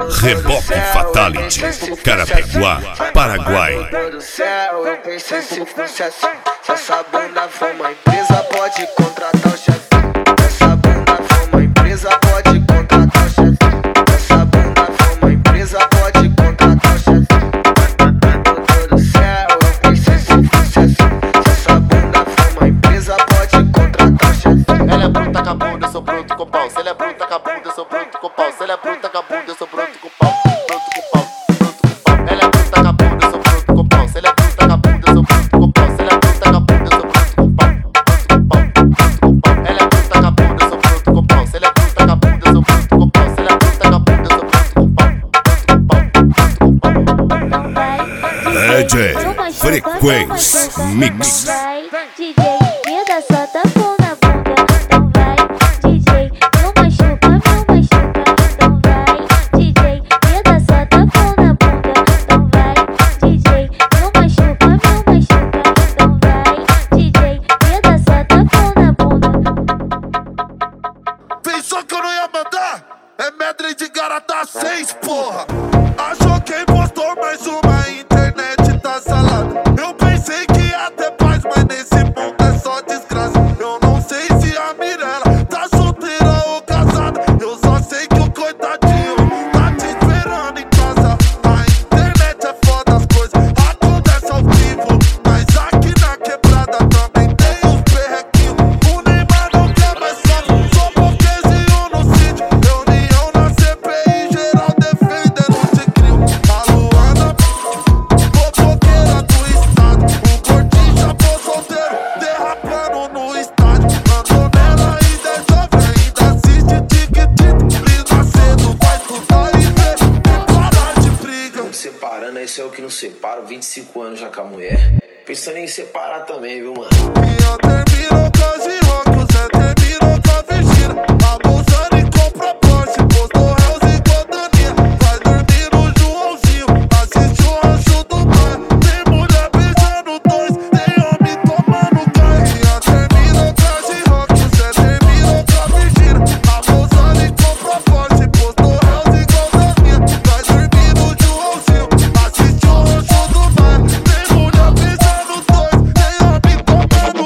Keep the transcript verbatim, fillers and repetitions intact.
Reboque Fatality, Carapicuá, Paraguai. Do céu, eu pensei se fosse assim. Se essa bunda for uma empresa, pode contratar o chefe. Se essa bunda for uma empresa, pode contratar o chefe. Se essa bunda for uma empresa, pode contratar o chefe. Do céu, eu pensei se fosse assim. Se essa bunda for uma empresa, pode contratar o chefe. Ela é bruta com a bunda, eu sou bruto com pau. Se ela é bruta com a bunda, eu sou bruto com pau. Se ela é bruta com a bunda, eu sou bruto com pau. Bruto com pau, bruto com pau. Ela é bruta com a bunda, eu sou bruto com pau. Se ela é bruta com a bunda, eu sou bruto com pau. Se ela é bruta com a bunda, eu sou bruto com pau. Bruto com pau, bruto com pau. Ela é bruta com a bunda, eu sou bruto com pau. Se ela é bruta com a bunda, eu sou bruto com pau. Se ela é bruta com a bunda, eu sou bruto com pau. Bruto com pau, bruto com pau. D J Frequência Mix. D J, me dá só tapão na bunda, então vai. D J, não machuca, não machuca, então vai. D J, me dá só tapão na bunda, então vai. D J, não machuca, não machuca, então vai. D J, me dá só tapão na bunda. Pensou que eu não ia mandar? É medley de Garata seis, porra. Achou que impostor, mais uma internet tá salada. Eu pensei que ia ter paz, mas nesse mundo é só desgraça. Eu não sei se a Mirella tá solteira ou casada. Eu só sei que o coitadinho tá te esperando em casa. A internet é foda, as coisas acontecem ao vivo. Mas aqui na quebrada também tem os perrequinhos. O Neymar não quer mais solo, só porquezinho no sítio. Reunião na C P I, geral defendendo o tigrinho. A Luana, fofoqueira do estado. O gordinho já foi solteiro, derrapando no estádio. Andou nela e resolve, ainda assiste tic-tic. Brisa cedo, vai estudar e ver, tem parar de briga. Não separando, esse é o que não separa. vinte e cinco anos já com a mulher. Pensando em separar também, viu, mano?